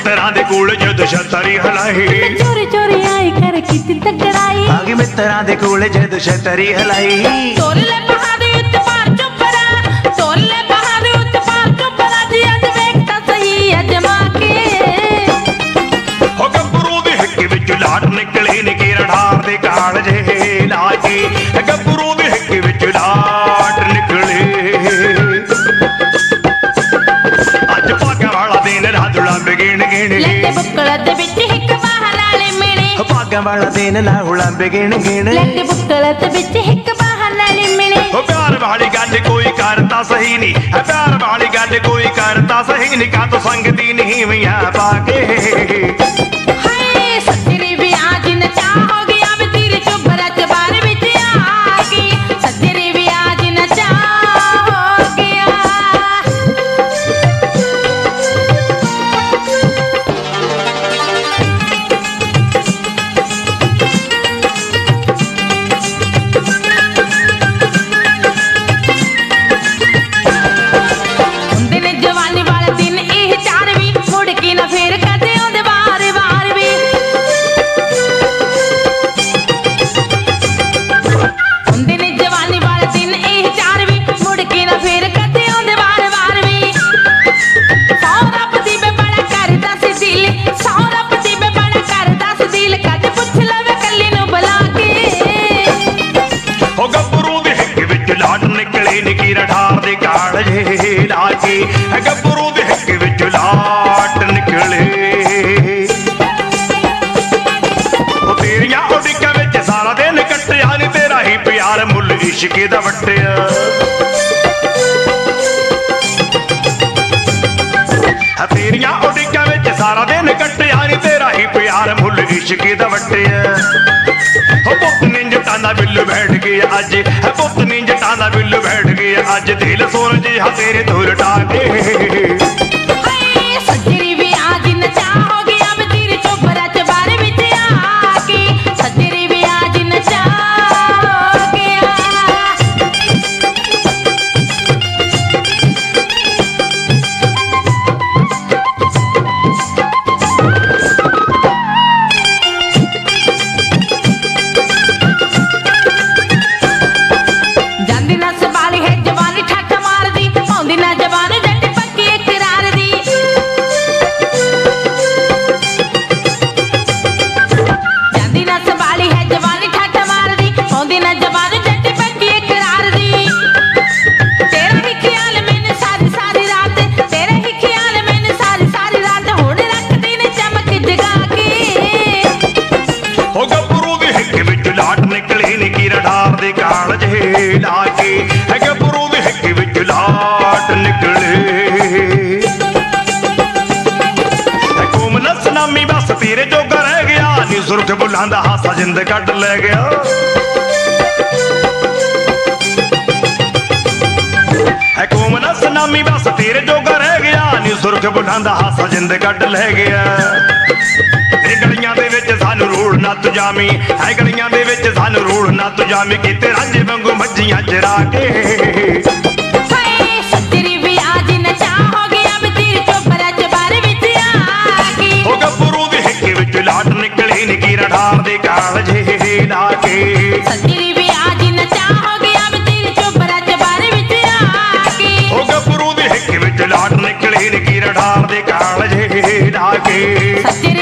मित्रां दे कोल जद छतरी हलाई चोरी चोरी आई कर किती तकराई आ गई मित्रां दे कोल जद छतरी हलाई तोल ले बहादुर उत्ते पार चुपरा तोल ले बहादुर उत्ते पार चुपरा जी अज वेखता सही अजमा के हो गब्बरू दे हिक्के विच लाट निकले ने के रढ़ार दे काल जे लाके गब्बरू दे हिक्के विच लाट निकले अज भागा वाला दिन राजुला बिगिन गिने लेते बुक्कल दे विच हिक बाहर नाले मिले भागा वाला दिन लाहुला बिगिन गिने लेते बुक्कल दे विच हिक बाहर नाले मिले हो प्यार वाली गल कोई करता सही नहीं है प्यार वाली गल कोई करता सही नहीं का तो संगती नहीं मियां पाके हाय सजरी भी आज न चाहोगी अब तेरे चुभरा चबार विच आगी सजरी भी आज न चाहोगी ਹੁੰਦੇ ਨੇ ਜਵਾਨੀ ਵਾਲੇ ਦਿਨ ਇਹ ਚਾਰ ਵੀ ਮੁੜ ਕੇ ਨਾ ਫੇਰ ਕਦੇ ਆਉਂਦੇ ਵਾਰ-ਵਾਰ ਵੀ ਹੁੰਦੇ ਨੇ ਜਵਾਨੀ ਵਾਲੇ ਦਿਨ ਇਹ ਚਾਰ ਵੀ ਮੁੜ ਕੇ ਨਾ ਫੇਰ ਕਦੇ ਆਉਂਦੇ ਵਾਰ-ਵਾਰ ਵੀ ਸੌ ਰੱਬ ਦੀ ਮੈਂ ਬੜਾ ਕਰਦਾ ਸੀ ਦਿਲ ਸੌ ਰੱਬ ਦੀ ਮੈਂ ਬੜਾ ਕਰਦਾ ਸੀ ਦਿਲ ਕਦੇ ਪੁੱਛ ਲਵੇ ਕੱਲੀ ਨੂੰ ਬੁਲਾ ਕੇ हो गब्बरू दे हिक्के विच लाट निकले निकी रठार दे काल जे लाके गब्बरू दे हिक्के विच लाट निकले ओ तेरियां उडिकां विच सारा दिन कट्टिया नी तेरा ही प्यार मुल इश्के दा वट्टिया तेरियां उडिकां विच सारा दिन कट्टिया नी तेरा ही प्यार मुल इश्के दा वट्टिया हो पुत नी जटां दा बिल बैठ गया अज है पुत नी जटां दा बिल बैठ गया अज दिल सोन जिहा तेरे तो लटा के हाय सजरी भी आज न चाहोगी अब तेरे चुभरा चबार विच आगी सजरी भी आज न चाहोगी ਜਾਂਦੀ ਨਾ ਸੰਭਾਲੀ ਹੈ ਜਵਾਨੀ ਠੱਠ ਮਾਰਦੀ ਆਉਂਦੀ ਨਾ ਜਵਾਨ ਜੱਟ ਪੱਕੀ ਇਕਰਾਰ ਦੀ ਜਾਂਦੀ ਨਾ ਸੰਭਾਲੀ ਹੈ ਜਵਾਨੀ ਠੱਠ ਮਾਰਦੀ ਆਉਂਦੀ ਨਾ ਜਵਾਨ ਜੱਟ ਪੱਕੀ ਇਕਰਾਰ ਦੀ ਤੇਰਾ ਹੀ ਖਿਆਲ ਮੈਨੂੰ ਸਾਰੀ ਸਾਰੀ ਰਾਤ ਤੇਰਾ ਹੀ ਖਿਆਲ ਮੈਨੂੰ ਸਾਰੀ ਸਾਰੀ ਰਾਤ ਹੁਣ ਰੱਖਦੀ ਨੇ ਚਮਕ ਜਗਾ ਕੇ हो गब्बरू दे हिक्के विच लाट निकले निकी रठार दे काल जे लाके गब्बरू दे हिक्के विच लाट निकले कोमल सनामी बस तेरे जोगा रह गया नी सुरख बुलांदा हासा जिंद कट ले गया कोमल सनामी बस तेरे जोगा रह गया नी सुरख बुलांदा हासा जिंद कट ले गया गलियां दे विच सानू रूल ना तुजामी है गलियां दे विच सानू रूल ना तुजामी किते रांझे वांगू मज्जियां चरा के हाय सजरी भी आज न चाहोगी अब तेरे चुभरा चबार विच आगी हो गब्बरू दे हिक्के विच लाट निकले निकी रठार दे काल जे लाके सजरी भी आज न चाहोगी अब तेरे चुभरा चबार विच आगी हो गब्बरू दे हिक्के विच लाट निकले निकी रठार दे काल जे लाके सजरी